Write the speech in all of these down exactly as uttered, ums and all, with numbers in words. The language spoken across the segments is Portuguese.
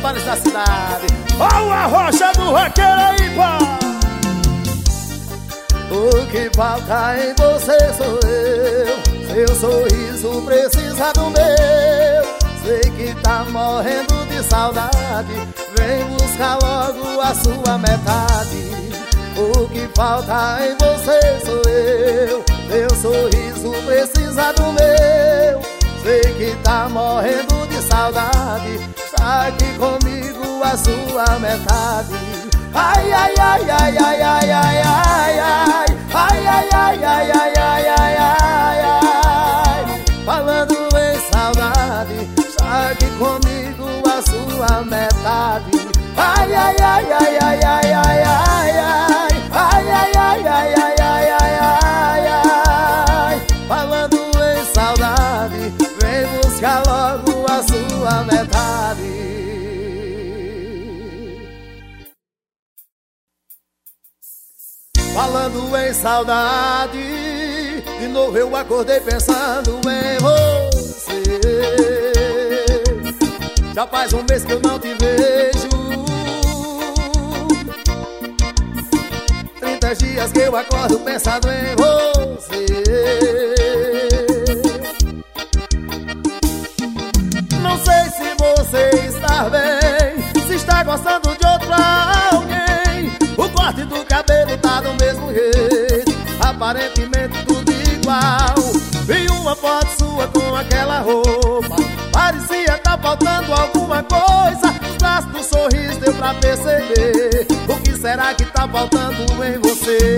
bares da cidade. Ó, a rocha do roqueiro aí, pá. O que falta em você sou eu. Seu sorriso precisa do meu. Sei que tá morrendo de saudade. Vem buscar logo a sua metade. O que falta em você sou eu. Seu sorriso precisa do meu. Sei que tá morrendo de saudade. Tá aqui comigo a sua metade. Ai, ai, ai, ai, ai, ai, ai, ai, ai. Ai, ai, ai, ai, ai, ai, ai, ai, ai. Falando em saudade, está aqui comigo a sua metade. Ai, ai, ai, ai, ai, ai, ai, ai, ai. Ai, ai, ai, ai, ai, ai, ai, ai, ai. Falando em saudade, vem buscar logo a sua metade. Falando em saudade, de novo eu acordei pensando em você. Já faz um mês que eu não te vejo, trinta dias que eu acordo pensando em você. Não sei se você está bem, se está gostando de outra alguém. O corte do cabelo tá do mesmo jeito, aparentemente tudo igual. Vi uma foto sua com aquela roupa, parecia tá faltando alguma coisa. Os traços do sorriso deu pra perceber. O que será que tá faltando em você?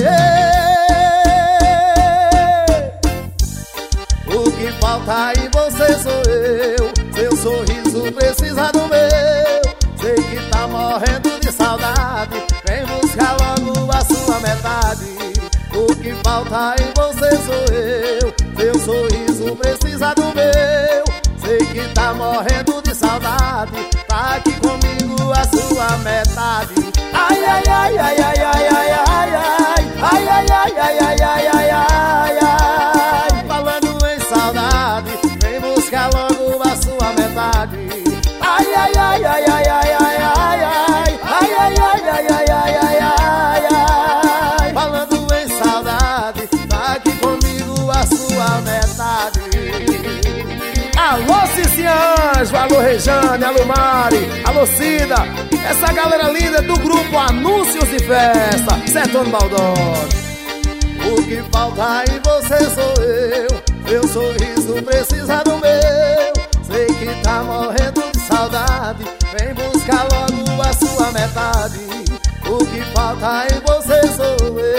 O que falta em você sou eu. Seu sorriso precisa do meu. Sei que tá morrendo de saudade. Vem buscar logo a sua metade. O que falta em você sou eu. Seu sorriso precisa do meu. Sei que tá morrendo de saudade. Tá aqui comigo a sua metade. Ai, ai, ai, ai, ai, ai, ai, ai, ai. Ai, ai, ai, ai, ai, ai, ai, ai, ai. Falando em saudade, vem buscar logo a sua metade. Ai, ai, ai, ai, ai, ai, ai, ai, ai. Ai, ai, ai, ai, ai, ai, ai, ai, ai. Falando em saudade, tá aqui comigo a sua metade. Alô, Cici Anjo, alô, Rejane, alô, Mari, alô, Cida. Essa galera linda do grupo Anúncios de Festa, Sertão Baldoni. O que falta em você sou eu. Meu sorriso precisa do meu. Sei que tá morrendo de saudade. Vem buscar logo a sua metade. O que falta em você sou eu.